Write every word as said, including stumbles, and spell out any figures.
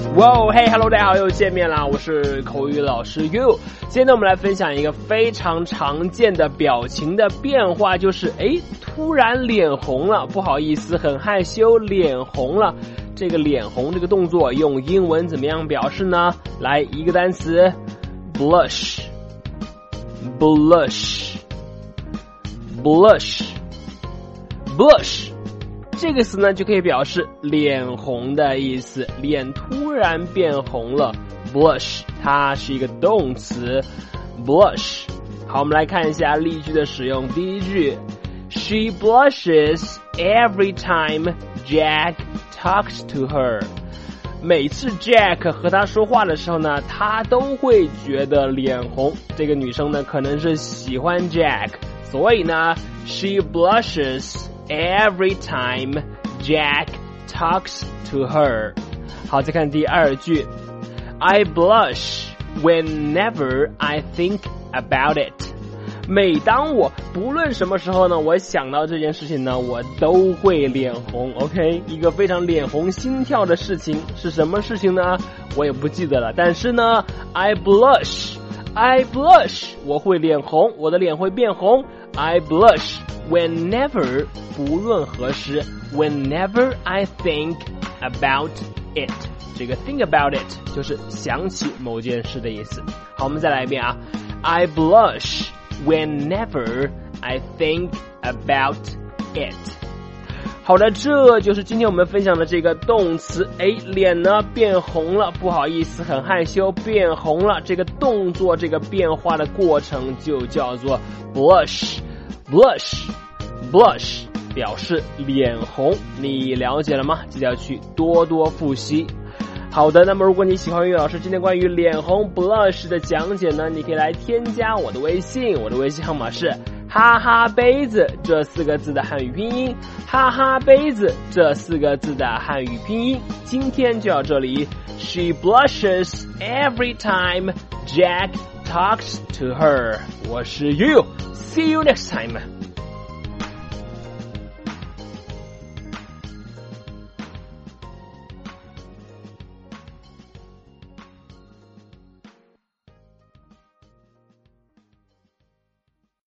哇哦，嘿 ，Hello， 大家好，又见面啦！我是口语老师 You。今天呢，我们来分享一个非常常见的表情的变化，就是诶，突然脸红了，不好意思，很害羞，脸红了。这个脸红这个动作用英文怎么样表示呢？来，一个单词 ，blush，blush，blush，blush。这个词呢就可以表示脸红的意思，脸突然变红了 blush 它是一个动词 blush。 好，我们来看一下例句的使用。第一句 She blushes every time Jack talks to her。 每次 Jack 和她说话的时候呢，她都会觉得脸红。这个女生呢可能是喜欢 Jack， 所以呢 She blushes every time Jack talks to her。 好，再看第二句 I blush whenever I think about it。 每当我不论什么时候呢，我想到这件事情呢，我都会脸红。 OK， 一个非常脸红心跳的事情是什么事情呢？我也不记得了，但是呢 I blush I blush 我会脸红，我的脸会变红。 I blush whenever 不论何时 whenever I think about it。 这个 think about it 就是想起某件事的意思。好，我们再来一遍啊 I blush whenever I think about it。 好的，这就是今天我们分享的这个动词。诶，脸呢变红了，不好意思，很害羞，变红了。这个动作，这个变化的过程就叫做 blush blush blush 表示脸红，你了解了吗？记得要去多多复习。好的，那么如果你喜欢于老师今天关于脸红 blush 的讲解呢，你可以来添加我的微信，我的微信号码是哈哈杯子这四个字的汉语拼音，哈哈杯子这四个字的汉语拼音。今天就到这里。 She blushes every time Jack talks to her。 我是 You， See you next time。